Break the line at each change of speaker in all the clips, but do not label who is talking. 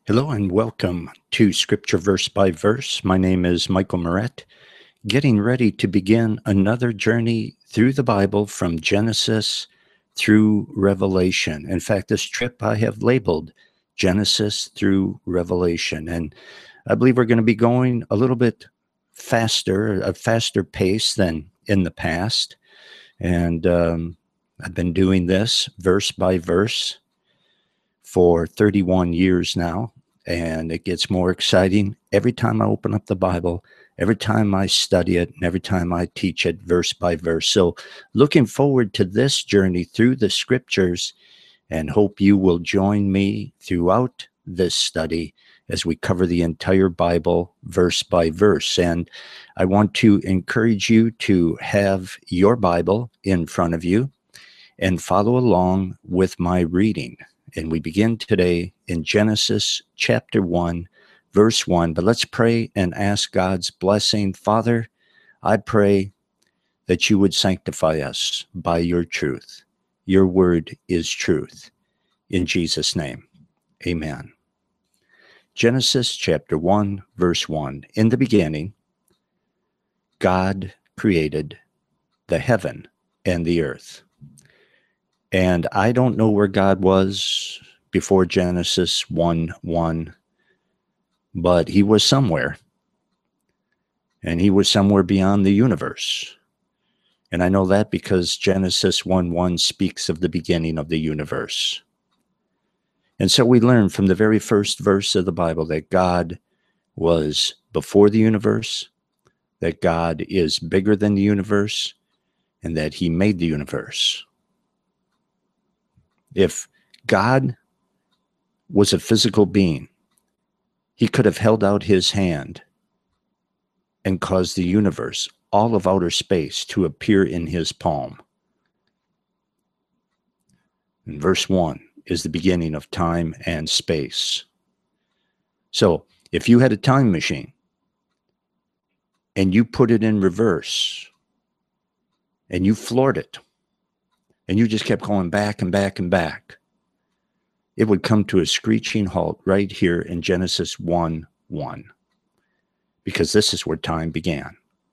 Hello and welcome to Scripture Verse by Verse. My name is Michael Moret, getting ready to begin another journey through the Bible from Genesis through Revelation. In fact, this trip I have labeled Genesis through Revelation. And I believe we're going to be going a little bit faster, a faster pace than in the past. And I've been doing this verse by verse for 31 years now, and it gets more exciting every time I open up the Bible, every time I study it, and every time I teach it verse by verse. So looking forward to this journey through the scriptures, and hope you will join me throughout this study as we cover the entire Bible verse by verse. And I want to encourage you to have your Bible in front of you and follow along with my reading. And we begin today in Genesis chapter 1, verse 1. But let's pray and ask God's blessing. Father, I pray that you would sanctify us by your truth. Your word is truth. In Jesus' name, amen. Genesis chapter 1, verse 1. In the beginning, God created the heaven and the earth. And I don't know where God was before Genesis 1:1, but he was somewhere. And he was somewhere beyond the universe. And I know that because Genesis 1:1 speaks of the beginning of the universe. And so we learn from the very first verse of the Bible that God was before the universe, that God is bigger than the universe, and that he made the universe. If God was a physical being, he could have held out his hand and caused the universe, all of outer space, to appear in his palm. And verse 1 is the beginning of time and space. So if you had a time machine and you put it in reverse and you floored it, and you just kept going back and back and back, it would come to a screeching halt right here in Genesis 1:1, because this is where time began.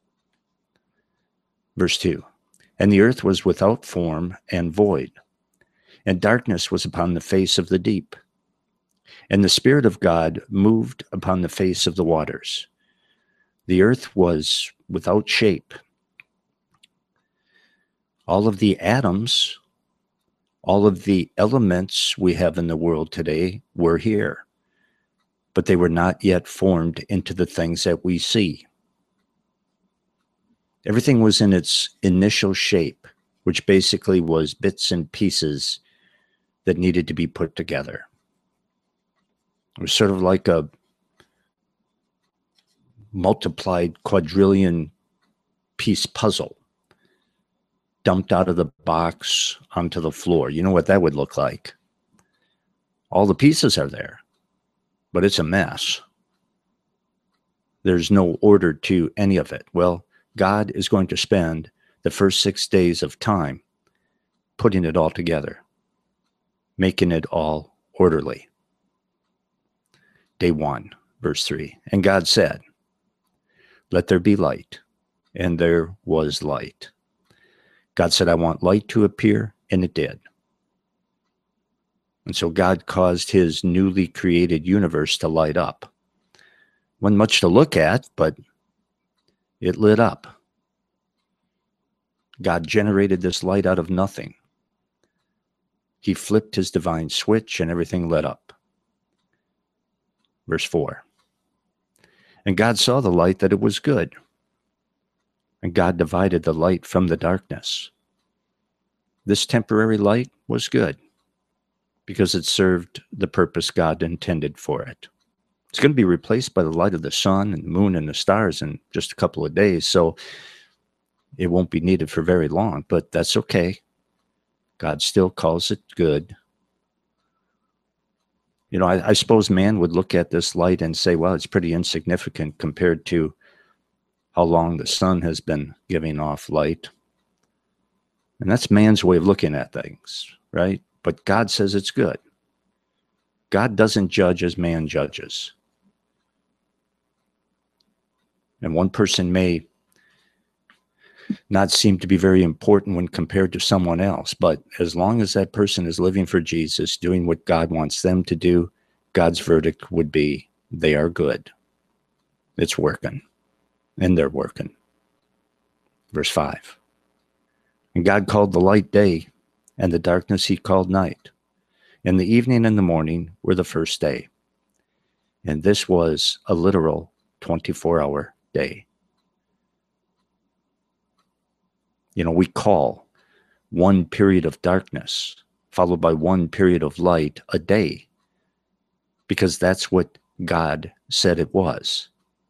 Verse 2, and the earth was without form and void, and darkness was upon the face of the deep. And the Spirit of God moved upon the face of the waters. The earth was without shape. All of the atoms, all of the elements we have in the world today were here, but they were not yet formed into the things that we see. Everything was in its initial shape, which basically was bits and pieces that needed to be put together. It was sort of like a multiplied quadrillion piece puzzle dumped out of the box onto the floor. You know what that would look like. All the pieces are there, but it's a mess. There's no order to any of it. Well, God is going to spend the first 6 days of time putting it all together, making it all orderly. Day 1, verse 3. And God said, let there be light. And there was light. God said, I want light to appear, and it did. And so God caused his newly created universe to light up. Wasn't much to look at, but it lit up. God generated this light out of nothing. He flipped his divine switch, and everything lit up. Verse 4. And God saw the light that it was good. And God divided the light from the darkness. This temporary light was good because it served the purpose God intended for it. It's going to be replaced by the light of the sun and the moon and the stars in just a couple of days, so it won't be needed for very long, but that's okay. God still calls it good. You know, I suppose man would look at this light and say, well, it's pretty insignificant compared to how long the sun has been giving off light. And that's man's way of looking at things, right? But God says it's good. God doesn't judge as man judges. And one person may not seem to be very important when compared to someone else, but as long as that person is living for Jesus, doing what God wants them to do, God's verdict would be they are good. It's working, and they're working. Verse 5. And God called the light day, and the darkness he called night. And the evening and the morning were the first day. And this was a literal 24-hour day. You know, we call one period of darkness followed by one period of light a day, because that's what God said it was.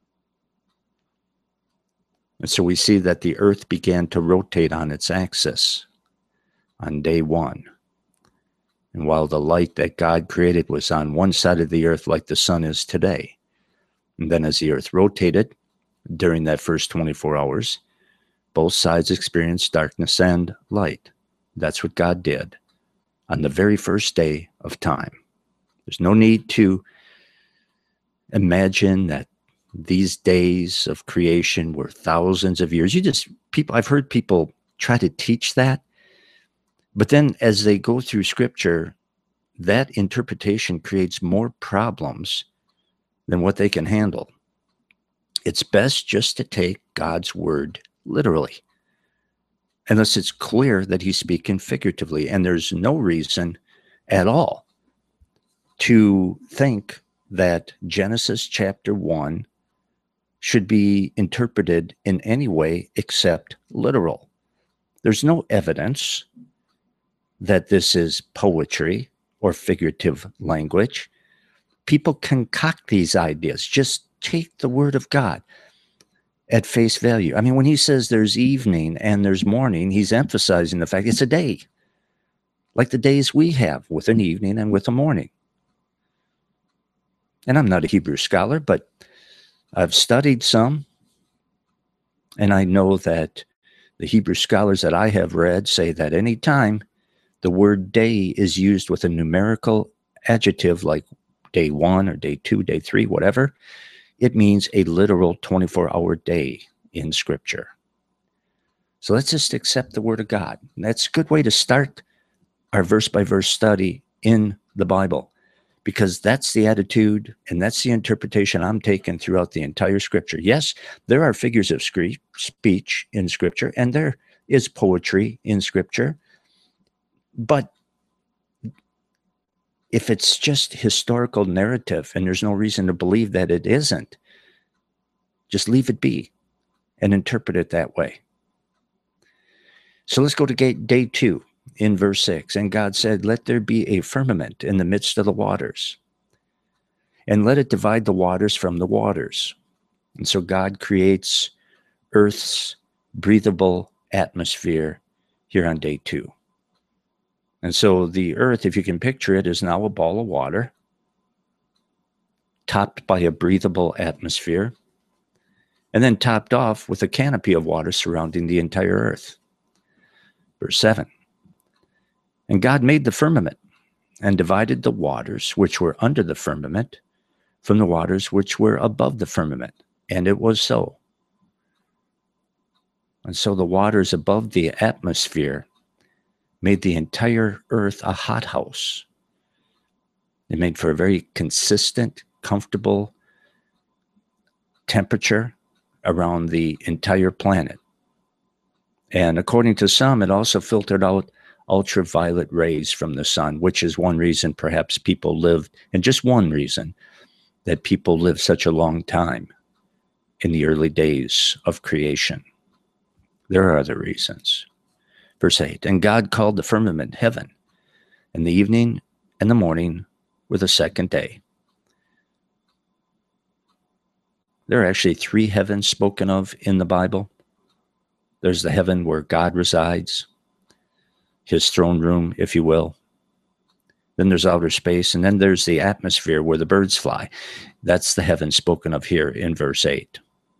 And so we see that the earth began to rotate on its axis on day one. And while the light that God created was on one side of the earth like the sun is today, and then as the earth rotated during that first 24 hours, both sides experienced darkness and light. That's what God did on the very first day of time. There's no need to imagine that these days of creation were thousands of years. I've heard people try to teach that, but then as they go through scripture, that interpretation creates more problems than what they can handle. It's best just to take God's word literally, unless it's clear that he's speaking figuratively. And there's no reason at all to think that Genesis chapter 1 should be interpreted in any way except literal. There's no evidence that this is poetry or figurative language. People concoct these ideas. Just take the word of God at face value. I mean, when he says there's evening and there's morning, he's emphasizing the fact it's a day, like the days we have with an evening and with a morning. And I'm not a Hebrew scholar, but I've studied some, and I know that the Hebrew scholars that I have read say that any time the word day is used with a numerical adjective like day 1 or day 2, day 3, whatever, it means a literal 24-hour day in Scripture. So let's just accept the Word of God. And that's a good way to start our verse-by-verse study in the Bible, because that's the attitude and that's the interpretation I'm taking throughout the entire Scripture. Yes, there are figures of speech in Scripture, and there is poetry in Scripture, but if it's just historical narrative, and there's no reason to believe that it isn't, just leave it be and interpret it that way. So let's go to day 2 in verse 6. And God said, let there be a firmament in the midst of the waters, and let it divide the waters from the waters. And so God creates Earth's breathable atmosphere here on day 2. And so the earth, if you can picture it, is now a ball of water, topped by a breathable atmosphere, and then topped off with a canopy of water surrounding the entire earth. Verse 7. And God made the firmament and divided the waters which were under the firmament from the waters which were above the firmament. And it was so. And so the waters above the atmosphere made the entire earth a hothouse. It made for a very consistent, comfortable temperature around the entire planet. And according to some, it also filtered out ultraviolet rays from the sun, which is one reason perhaps people lived, and just one reason that people lived such a long time in the early days of creation. There are other reasons. Verse 8, and God called the firmament heaven, and the evening and the morning were the second day. There are actually 3 heavens spoken of in the Bible. There's the heaven where God resides, his throne room, if you will. Then there's outer space, and then there's the atmosphere where the birds fly. That's the heaven spoken of here in verse 8.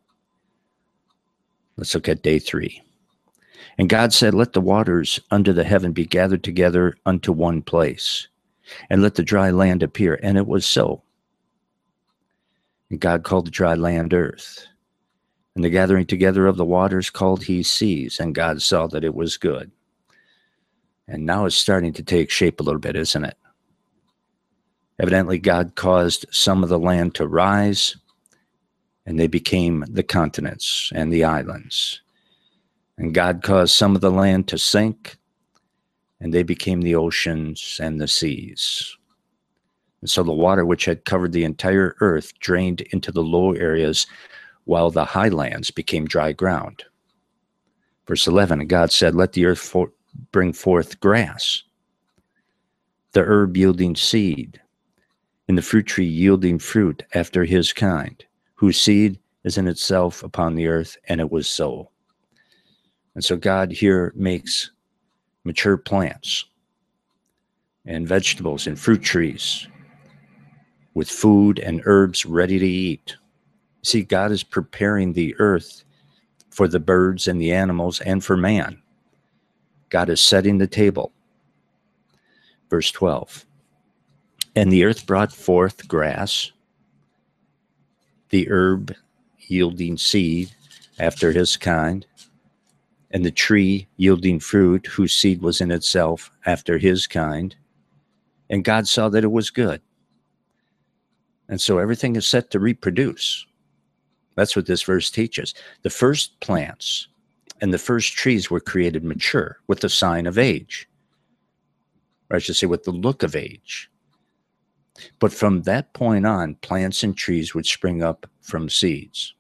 Let's look at day 3. And God said, let the waters under the heaven be gathered together unto one place, and let the dry land appear. And it was so. And God called the dry land earth, and the gathering together of the waters called he seas, and God saw that it was good. And now it's starting to take shape a little bit, isn't it? Evidently, God caused some of the land to rise, and they became the continents and the islands. And God caused some of the land to sink, and they became the oceans and the seas. And so the water which had covered the entire earth drained into the low areas, while the highlands became dry ground. Verse 11, and God said, let the earth bring forth grass, the herb yielding seed, and the fruit tree yielding fruit after his kind, whose seed is in itself upon the earth, and it was so. And so God here makes mature plants and vegetables and fruit trees with food and herbs ready to eat. See, God is preparing the earth for the birds and the animals and for man. God is setting the table. Verse 12. And the earth brought forth grass, the herb yielding seed after his kind, and the tree yielding fruit, whose seed was in itself after his kind. And God saw that it was good. And so everything is set to reproduce. That's what this verse teaches. The first plants and the first trees were created mature with the sign of age, or I should say with the look of age. But from that point on, plants and trees would spring up from seeds.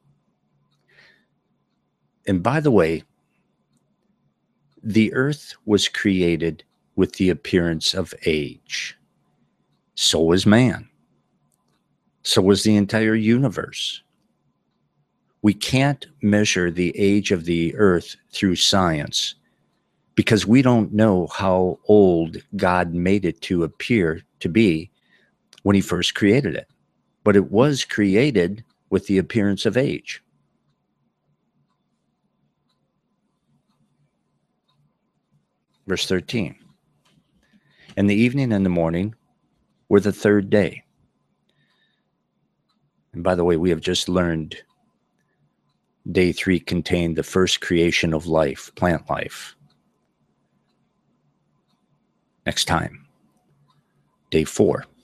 And by the way, the earth was created with the appearance of age. So was man. So was the entire universe. We can't measure the age of the earth through science because we don't know how old God made it to appear to be when he first created it. But it was created with the appearance of age. Verse 13. And the evening and the morning were the third day. And by the way, we have just learned day 3 contained the first creation of life, plant life. Next time, day 4.